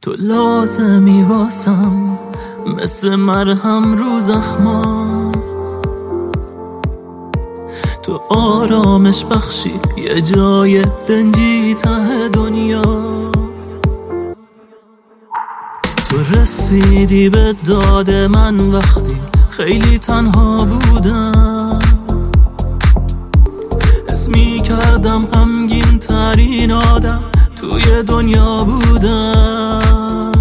تو لازمی واسم مثل مرهم رو زخما، تو آرامش بخشی یه جای دنجی ته دنیا. تو رسیدی به داد من وقتی خیلی تنها بودم، حس می کردم غمگین ترین آدم توی دنیا بودم.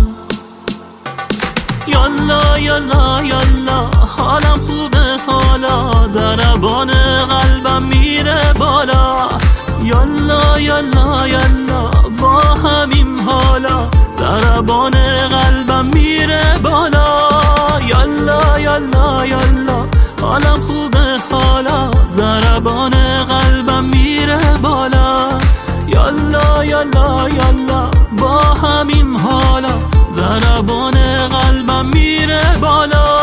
یالا یالا یالا حالم خوبه حالا، ضربان قلبم میره بالا. یالا یالا یالا با همین حالا، ضربان قلبم میره بالا. یالا یالا یالا حالم خوبه حالا، ضربان قلبم میره بالا. یالا یالا یالا با همین حالا، ضربان قلبم میره بالا.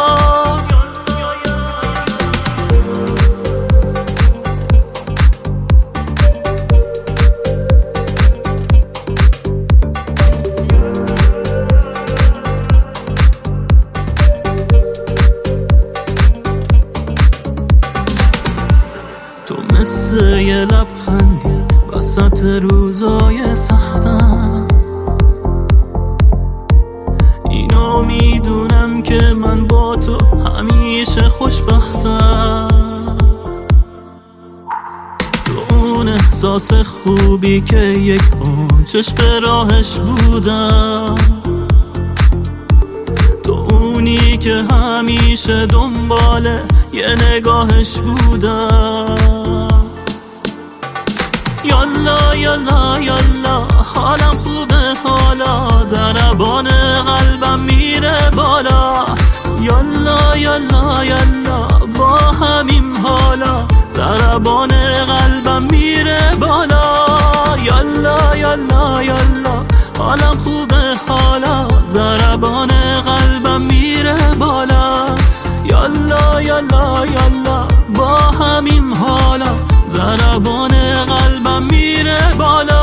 تو مثل یه لبخندی وسط روزای سختم، اینو میدونم که من با تو همیشه خوشبختم. تو اون احساس خوبی که یک اون چشم راهش بودم، تو اونی که همیشه دنبال یه نگاهش بودم. یالا یالا یالا حالم خوبه حالا، ضربان قلبم میره بالا. یالا یالا یالا با همین حالا، ضربان قلبم میره بالا. یالا یالا یالا حالم خوبه حالا، ضربان قلبم میره بالا. یالا یالا یالا با همین حالا، ضربان قلبم میره بالا.